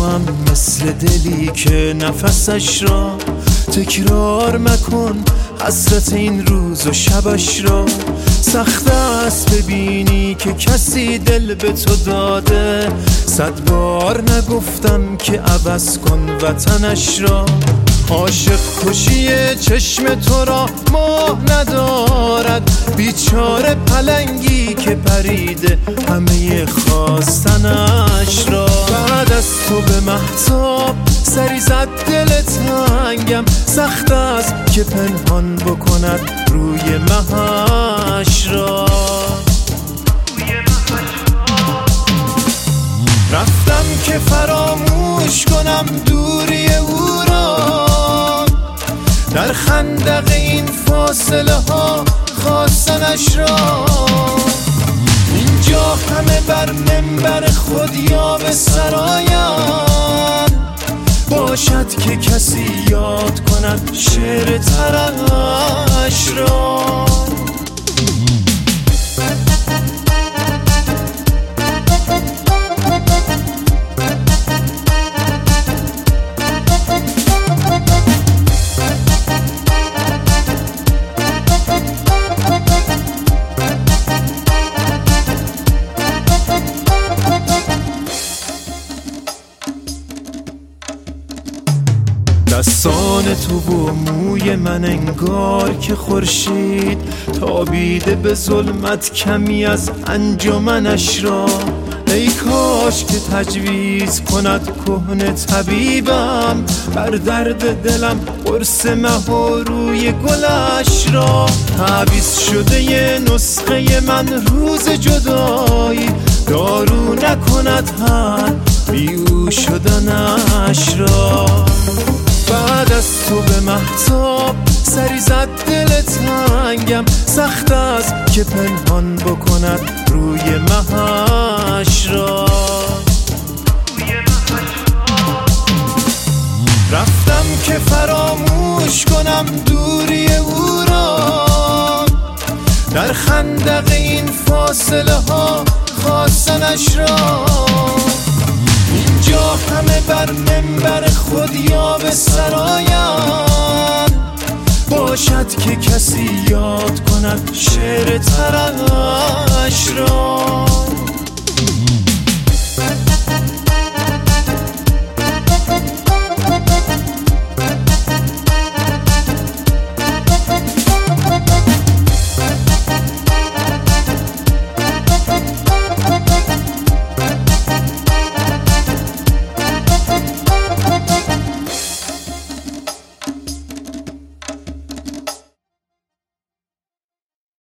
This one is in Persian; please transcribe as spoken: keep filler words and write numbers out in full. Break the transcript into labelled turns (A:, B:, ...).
A: هم مثل دلی که نفسش را تکرار مکن، حسرت این روز و شبش را. سخت است ببینی که کسی دل به تو داده، صد بار نگفتم که عوض کن وطنش را. عاشق کشی چشم تو را ماه ندارد، بیچاره پلنگی که پریده همه خواستنش را. بعد از تو به مهتاب سری زد دل تنگم، سخت است که پنهان بکند روی مهش را. رفتم که فراموش کنم دوری او را، در خندق این فاصله ها خواستنش را. اینجا همه بر منبر خود یا به سرایم، باشد که کسی یاد کند شعر ترش را. دستان تو و موی من انگار که خورشید تابیده به ظلمت کمی از انجمنش را. ای کاش که تجویز کند کهنه طبیبم، بر درد دلم قرص مه و روی گلش را. تعویض شده ی نسخه من روز جدایی، دارو نکند حل بی او شدنش را. بعد از تو به مهتاب سری زد دل تنگم، سخت است که پنهان بکند روی مهش را. رفتم که فراموش کنم دوری او را، در خندق این فاصله ها خواستنش را. اینجا همه بر منبر خود یا به سرایم، باشد که کسی یاد کند شعر ترش